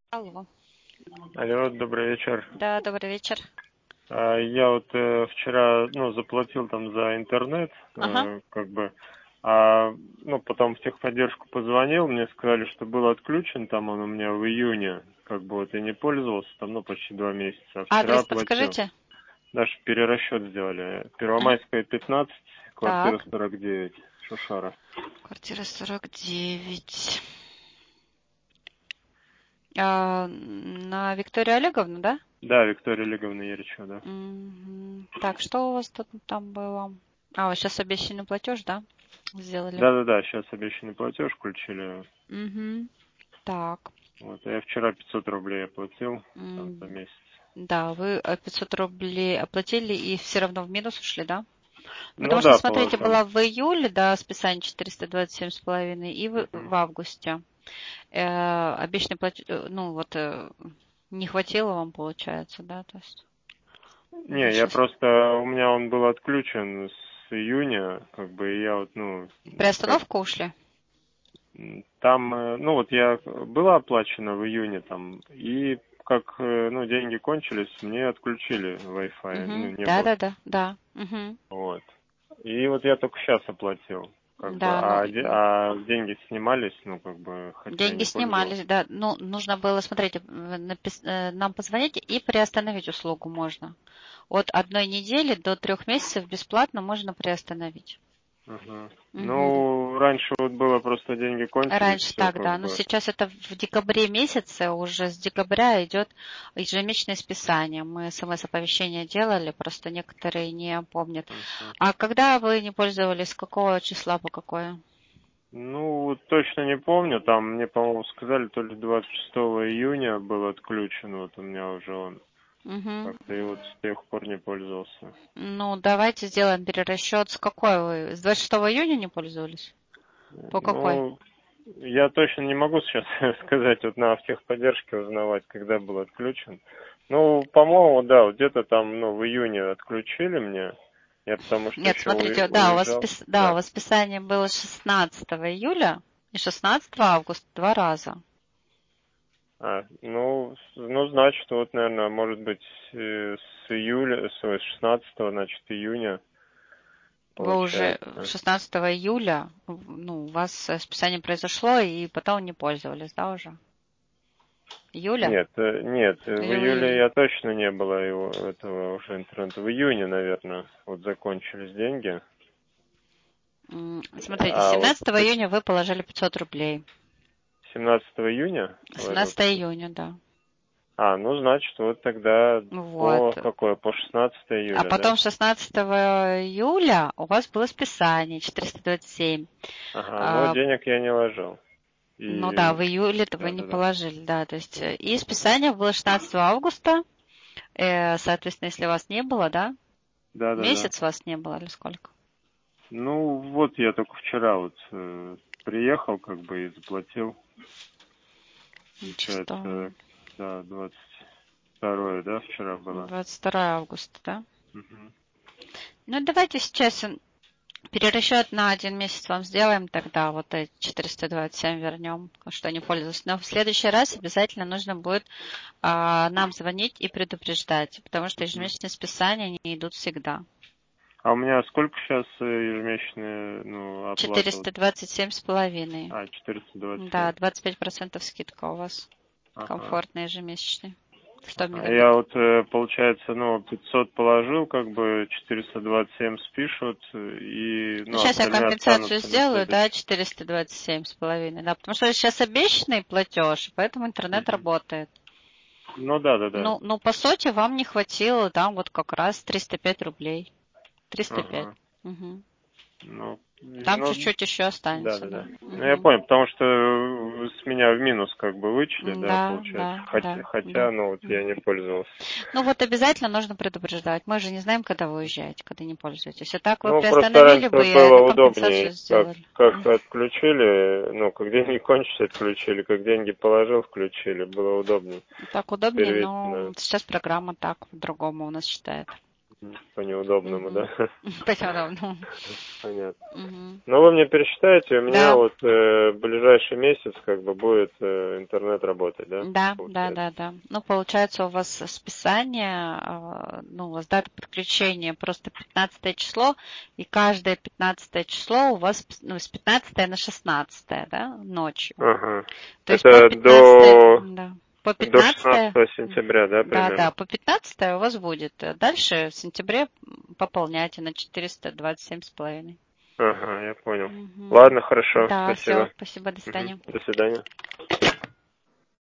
Алло. Алло, добрый вечер. Да, добрый вечер. Я вот вчера, заплатил там за интернет, Ага. потом в техподдержку позвонил, мне сказали, что был отключен, там он у меня в июне, и не пользовался, там, почти 2 месяца, а вчера Адрес оплатил. подскажите? Даже перерасчет сделали. Ага. Первомайская, 15, квартира Так. 49, Шушара. Квартира 49. На Викторию Олеговну, да? Да, Виктория Олеговна Еричева, да. Так, что у вас тут там было? Вы сейчас обещанный платеж, да? Сделали. Да-да-да, сейчас обещанный платеж включили. Угу. Так. Я вчера 500 рублей оплатил там за М, месяц. Да, вы 500 рублей оплатили и все равно в минус ушли, да? Ну Потому что, да, смотрите, там. была в июле, да, списание 427,5, и в Мгм. августе. Обещанный платеж, не хватило вам, получается, да, то есть вы Не, сейчас у меня он был отключен с июня, и я приостановку ушли? там, я была оплачена в июне там, и деньги кончились, мне отключили Wi-Fi, Угу. не Да, было. да, да, да. Угу. Вот. И вот я только сейчас оплатил, Да, ну, а деньги снимались, хотя деньги не пользовался. снимались, да. Ну, нужно было, смотрите, нам позвонить и приостановить услугу можно. От 1 недели до 3 месяцев бесплатно можно приостановить. Мгм. Угу. Раньше было просто деньги кончились, Раньше все так, да. Но сейчас это в декабре месяце, уже с декабря идет ежемесячное списание. Мы СМС-оповещение делали, просто некоторые не помнят. Мгм. А когда вы не пользовались, с какого числа по какое? Точно не помню, там мне, по-моему, сказали, то ли 26 июня был отключен, у меня уже он Угу. как-то, и вот с тех пор не пользовался. Ну, давайте сделаем перерасчет. С какой вы? С 26 июня не пользовались? По какой? Ну, я точно не могу сейчас сказать, надо в техподдержке узнавать, когда был отключен. По-моему, да, где-то там, в июне отключили мне. Я потому что Нет, еще смотрите, да, уезжал. у Да. вас списание было 16 июля и 16 августа 2 раза. Значит, наверное, может быть, с июля, с 16, значит, июня, Вы уже получается. 16 июля, у вас списание произошло, и потом не пользовались, да, уже? Июля Нет, нет, в или в июле июне? я точно не было этого уже интернета. В июне, наверное, закончились деньги. Смотрите, А вот 17 июня вы положили 500 рублей. 17 июня положил 17 500. июня, да. Значит, тогда Вот. по 16 А июля, да? потом 16 июля у вас было списание 427. Ага, но А, денег я не ложил. ну да, И, в июле-то вы не да-да-да. положили, да. То есть, и списание было 16 августа. Соответственно, если вас не было, да? Да-да-да. Месяц вас не было или сколько? Я только вчера приехал, и заплатил. Чисто Получается, да, 22, да, вчера было. 22 августа, да? Мгм. Ну, давайте сейчас перерасчет на 1 месяц вам сделаем, тогда вот эти 427 вернем, что не пользовались. Но в следующий раз обязательно нужно будет нам звонить и предупреждать, потому что Мгм. ежемесячные списания, они идут всегда. А у меня сколько сейчас ежемесячная, оплата? 427,5. 427. Да, 25% скидка у вас. Ага. Комфортный ежемесячный. 100 Ага. Я мегабит. получается, 500 положил, 427 спишут, и, Ну, сейчас я остальные компенсацию останутся на сделаю, да, следующий. 427,5. Да, потому что сейчас обещанный платеж, поэтому интернет Мгм. работает. Да-да-да. Ну, по сути, вам не хватило, там вот как раз 305 рублей. 305. Ага. Угу. Ну, Там чуть-чуть еще останется, да-да-да. да. Я Угу. понял, потому что с меня в минус вычли, да, Да, получается. да, Хотя, да, хотя, да. я не пользовался. Ну вот обязательно нужно предупреждать. Мы же не знаем, когда вы уезжаете, когда не пользуетесь. И так вы Просто приостановили раньше бы и было эту удобнее, компенсацию сделали. как отключили, как деньги кончились, отключили, как деньги положил, включили, было удобнее. Так Теперь удобнее, ведь, но сейчас программа так по-другому у нас считает. По неудобному, да? По неудобному. Понятно. Ну, вы мне пересчитаете, у меня Да. вот ближайший месяц как бы будет интернет работать, да? Да, Получается. да. Ну, получается, у вас списание, у вас дата подключения просто 15 число, и каждое 15 число у вас, с 15 на 16, да, ночью. Ага. То есть Это по 15, да, по до 15, 16 сентября, да, примерно? да, по 15 у вас будет. Дальше в сентябре пополняйте на 427,5. Ага, я понял. Угу. Ладно, хорошо, Да, все, спасибо. спасибо, до свидания. До свидания.